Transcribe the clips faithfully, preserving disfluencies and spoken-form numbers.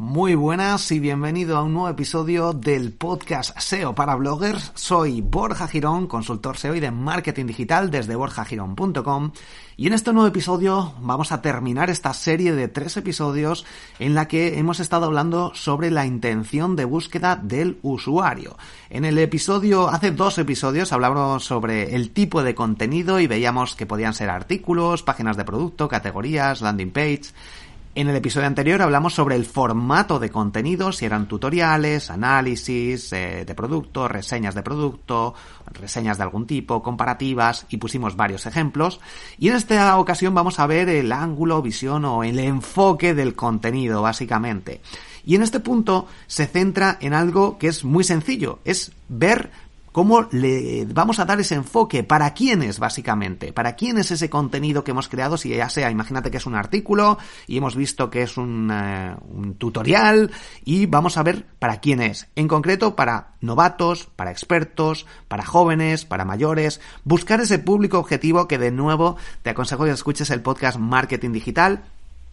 Muy buenas y bienvenido a un nuevo episodio del podcast S E O para bloggers. Soy Borja Girón, consultor S E O y de marketing digital desde borja girón punto com, y en este nuevo episodio vamos a terminar esta serie de tres episodios en la que hemos estado hablando sobre la intención de búsqueda del usuario. En el episodio, hace dos episodios hablamos sobre el tipo de contenido y veíamos que podían ser artículos, páginas de producto, categorías, landing page. En el episodio anterior hablamos sobre el formato de contenido, si eran tutoriales, análisis eh, de producto, reseñas de producto, reseñas de algún tipo, comparativas, y pusimos varios ejemplos. Y en esta ocasión vamos a ver el ángulo, visión o el enfoque del contenido, básicamente. Y en este punto se centra en algo que es muy sencillo, es ver ¿cómo le vamos a dar ese enfoque? ¿Para quién es, básicamente? ¿Para quién es ese contenido que hemos creado? Si ya sea, imagínate que es un artículo y hemos visto que es un, uh, un tutorial, y vamos a ver para quién es. En concreto, para novatos, para expertos, para jóvenes, para mayores. Buscar ese público objetivo que, de nuevo, te aconsejo que escuches el podcast Marketing Digital.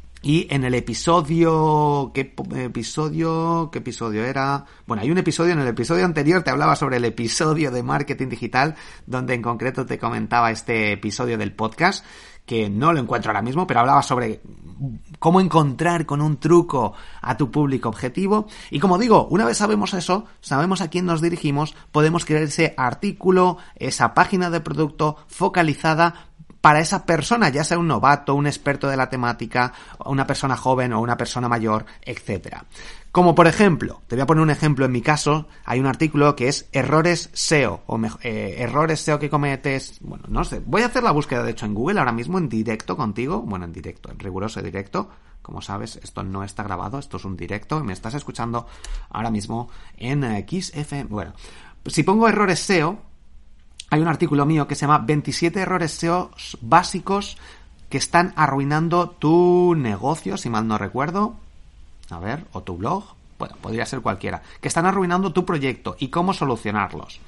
Y en el episodio... ¿Qué episodio? ¿Qué episodio era? Bueno, hay un episodio, en el episodio anterior te hablaba sobre el episodio de marketing digital, donde en concreto te comentaba este episodio del podcast, que no lo encuentro ahora mismo, pero hablaba sobre cómo encontrar con un truco a tu público objetivo. Y como digo, una vez sabemos eso, sabemos a quién nos dirigimos, podemos crear ese artículo, esa página de producto focalizada para esa persona, ya sea un novato, un experto de la temática, una persona joven o una persona mayor, etcétera. Como por ejemplo, te voy a poner un ejemplo en mi caso, hay un artículo que es errores S E O, o mejor, eh, errores S E O que cometes, bueno, no sé, voy a hacer la búsqueda de hecho en Google ahora mismo en directo contigo, bueno, en directo, en riguroso directo, como sabes, esto no está grabado, esto es un directo, me estás escuchando ahora mismo en eh, Kiss F M, bueno, si pongo errores S E O, hay un artículo mío que se llama veintisiete errores S E O básicos que están arruinando tu negocio, si mal no recuerdo. A ver, o tu blog. Bueno, podría ser cualquiera. Que están arruinando tu proyecto y cómo solucionarlos.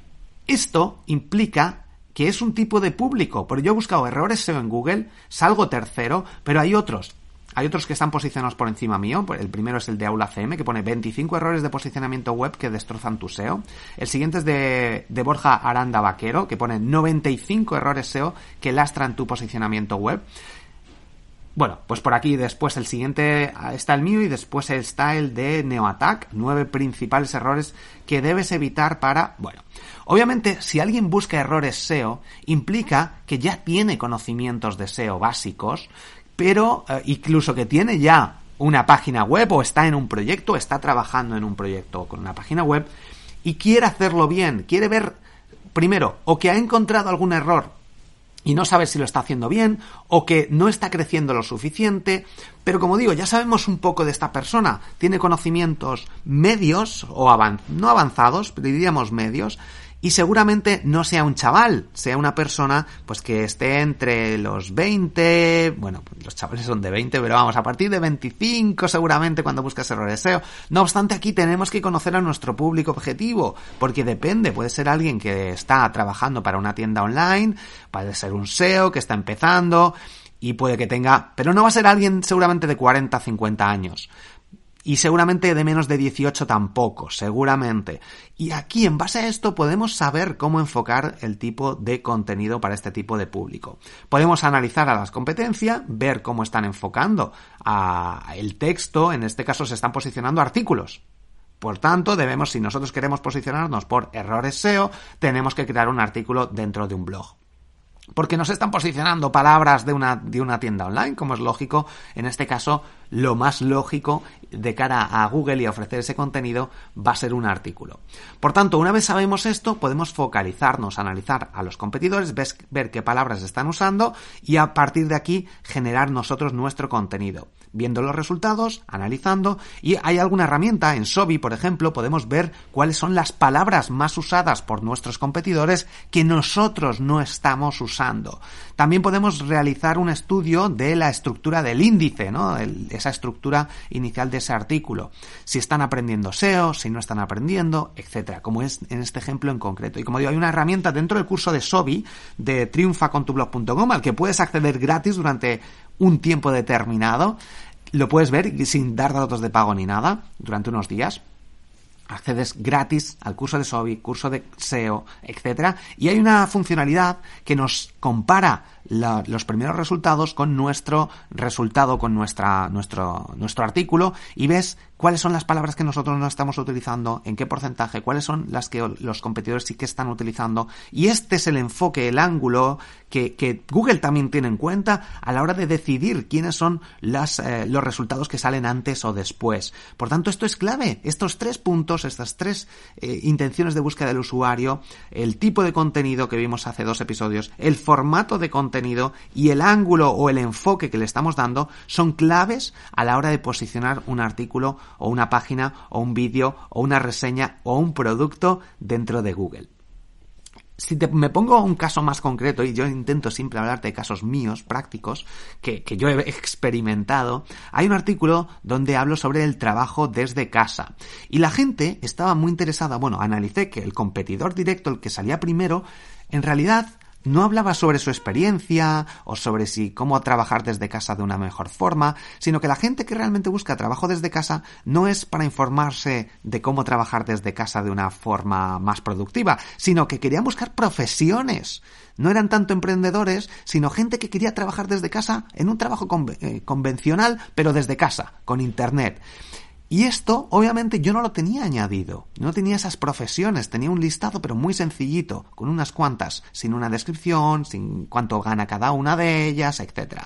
Esto implica que es un tipo de público. Porque yo he buscado errores S E O en Google, salgo tercero, pero hay otros. Hay otros que están posicionados por encima mío. El primero es el de Aula C M, que pone veinticinco errores de posicionamiento web que destrozan tu S E O. El siguiente es de, de Borja Aranda Vaquero, que pone noventa y cinco errores S E O que lastran tu posicionamiento web. Bueno, pues por aquí después el siguiente está el mío y después está el de NeoAttack, nueve principales errores que debes evitar para... Bueno, obviamente si alguien busca errores S E O, implica que ya tiene conocimientos de S E O básicos, pero eh, incluso que tiene ya una página web o está en un proyecto, está trabajando en un proyecto con una página web y quiere hacerlo bien, quiere ver primero o que ha encontrado algún error y no sabe si lo está haciendo bien, o que no está creciendo lo suficiente, pero como digo, ya sabemos un poco de esta persona, tiene conocimientos medios o avan- no avanzados, pero diríamos medios, y seguramente no sea un chaval, sea una persona pues que esté entre los veinte, bueno, los chavales son de veinte, pero vamos, a partir de veinticinco seguramente cuando buscas errores S E O. No obstante, aquí tenemos que conocer a nuestro público objetivo, porque depende, puede ser alguien que está trabajando para una tienda online, puede ser un S E O que está empezando y puede que tenga, pero no va a ser alguien seguramente de cuarenta, cincuenta años. Y seguramente de menos de dieciocho tampoco, seguramente. Y aquí, en base a esto, podemos saber cómo enfocar el tipo de contenido para este tipo de público. Podemos analizar a las competencias, ver cómo están enfocando a el texto, en este caso se están posicionando artículos. Por tanto, debemos, si nosotros queremos posicionarnos por errores S E O, tenemos que crear un artículo dentro de un blog. Porque nos están posicionando palabras de una, de una tienda online, como es lógico. En este caso, lo más lógico de cara a Google y a ofrecer ese contenido va a ser un artículo. Por tanto, una vez sabemos esto, podemos focalizarnos, analizar a los competidores, ves, ver qué palabras están usando y a partir de aquí generar nosotros nuestro contenido. Viendo los resultados, analizando, y hay alguna herramienta, en Sobi, por ejemplo, podemos ver cuáles son las palabras más usadas por nuestros competidores que nosotros no estamos usando. También podemos realizar un estudio de la estructura del índice, ¿no? El, esa estructura inicial de ese artículo. Si están aprendiendo S E O, si no están aprendiendo, etcétera. Como es en este ejemplo en concreto. Y como digo, hay una herramienta dentro del curso de Sobi, de triunfa con tu blog punto com, al que puedes acceder gratis durante un tiempo determinado, Lo puedes ver sin dar datos de pago ni nada durante unos días. Accedes gratis al curso de Sobi, curso de S E O, etcétera. Y hay una funcionalidad que nos compara la, los primeros resultados con nuestro resultado, con nuestra, nuestro, nuestro artículo, y ves cuáles son las palabras que nosotros no estamos utilizando, en qué porcentaje, cuáles son las que los competidores sí que están utilizando. Y este es el enfoque, el ángulo que, que Google también tiene en cuenta a la hora de decidir quiénes son las, eh, los resultados que salen antes o después. Por tanto, esto es clave. Estos tres puntos, estas tres eh, intenciones de búsqueda del usuario, el tipo de contenido que vimos hace dos episodios, el formato de contenido y el ángulo o el enfoque que le estamos dando son claves a la hora de posicionar un artículo o una página o un vídeo o una reseña o un producto dentro de Google. Si te, me pongo un caso más concreto, y yo intento siempre hablarte de casos míos, prácticos, que, que yo he experimentado, hay un artículo donde hablo sobre el trabajo desde casa. Y la gente estaba muy interesada, bueno, analicé que el competidor directo, el que salía primero, en realidad no hablaba sobre su experiencia o sobre si cómo trabajar desde casa de una mejor forma, sino que la gente que realmente busca trabajo desde casa no es para informarse de cómo trabajar desde casa de una forma más productiva, sino que querían buscar profesiones. No eran tanto emprendedores, sino gente que quería trabajar desde casa en un trabajo con, eh, convencional, pero desde casa, con internet. Y esto, obviamente, yo no lo tenía añadido. No tenía esas profesiones. Tenía un listado, pero muy sencillito, con unas cuantas, sin una descripción, sin cuánto gana cada una de ellas, etcétera.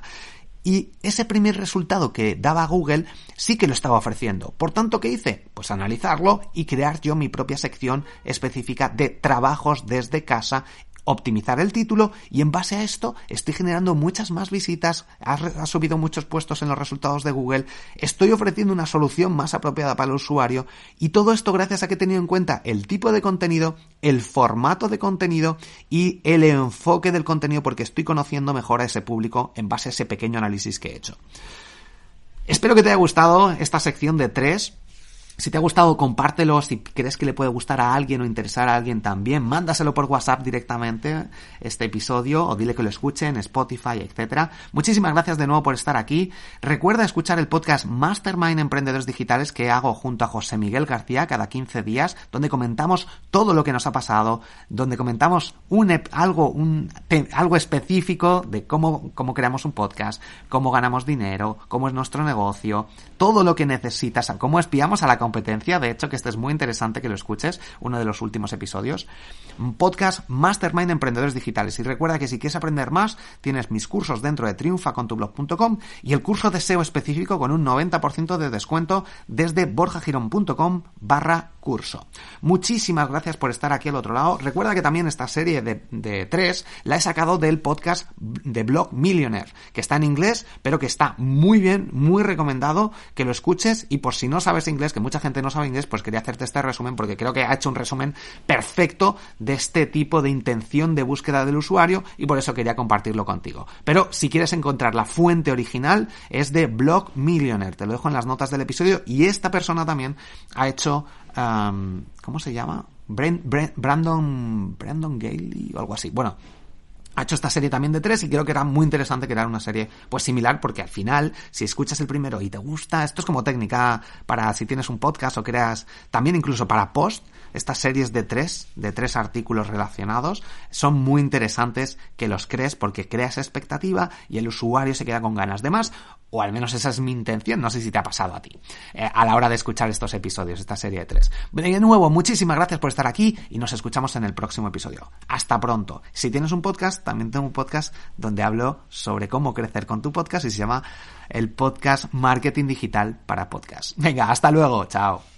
Y ese primer resultado que daba Google sí que lo estaba ofreciendo. Por tanto, ¿qué hice? Pues analizarlo y crear yo mi propia sección específica de trabajos desde casa, optimizar el título, y en base a esto estoy generando muchas más visitas, ha, ha subido muchos puestos en los resultados de Google, estoy ofreciendo una solución más apropiada para el usuario, y todo esto gracias a que he tenido en cuenta el tipo de contenido, el formato de contenido y el enfoque del contenido, porque estoy conociendo mejor a ese público en base a ese pequeño análisis que he hecho. Espero que te haya gustado esta sección de tres. Si te ha gustado, compártelo. Si crees que le puede gustar a alguien o interesar a alguien también, mándaselo por WhatsApp directamente este episodio, o dile que lo escuche en Spotify, etcétera. Muchísimas gracias de nuevo por estar aquí. Recuerda escuchar el podcast Mastermind Emprendedores Digitales que hago junto a José Miguel García cada quince días, donde comentamos todo lo que nos ha pasado, donde comentamos un algo un algo específico de cómo cómo creamos un podcast, cómo ganamos dinero, cómo es nuestro negocio, todo lo que necesitas, cómo espiamos a la competencia. De hecho, que este es muy interesante que lo escuches, uno de los últimos episodios. Un podcast Mastermind Emprendedores Digitales. Y recuerda que si quieres aprender más, tienes mis cursos dentro de triunfa con tu blog punto com y el curso de S E O específico con un noventa por ciento de descuento desde borjagirón.com barra curso. Muchísimas gracias por estar aquí al otro lado. Recuerda que también esta serie de, de tres la he sacado del podcast de Blog Millionaire, que está en inglés, pero que está muy bien, muy recomendado que lo escuches. Y por si no sabes inglés, que mucha gente no sabe inglés, pues quería hacerte este resumen porque creo que ha hecho un resumen perfecto de este tipo de intención de búsqueda del usuario, y por eso quería compartirlo contigo. Pero si quieres encontrar la fuente original, es de Blog Millionaire. Te lo dejo en las notas del episodio. Y esta persona también ha hecho um, ¿cómo se llama? Brand, Brand, Brandon Brandon Gailey o algo así. Bueno, ha hecho esta serie también de tres y creo que era muy interesante crear una serie pues similar, porque al final, si escuchas el primero y te gusta, esto es como técnica para si tienes un podcast o creas, también incluso para post, estas series de tres, de tres artículos relacionados, son muy interesantes que los crees, porque creas expectativa y el usuario se queda con ganas de más, o al menos esa es mi intención. No sé si te ha pasado a ti, eh, a la hora de escuchar estos episodios, esta serie de tres. De nuevo, muchísimas gracias por estar aquí y nos escuchamos en el próximo episodio. Hasta pronto. Si tienes un podcast, también tengo un podcast donde hablo sobre cómo crecer con tu podcast y se llama el podcast Marketing Digital para Podcast. Venga, hasta luego. Chao.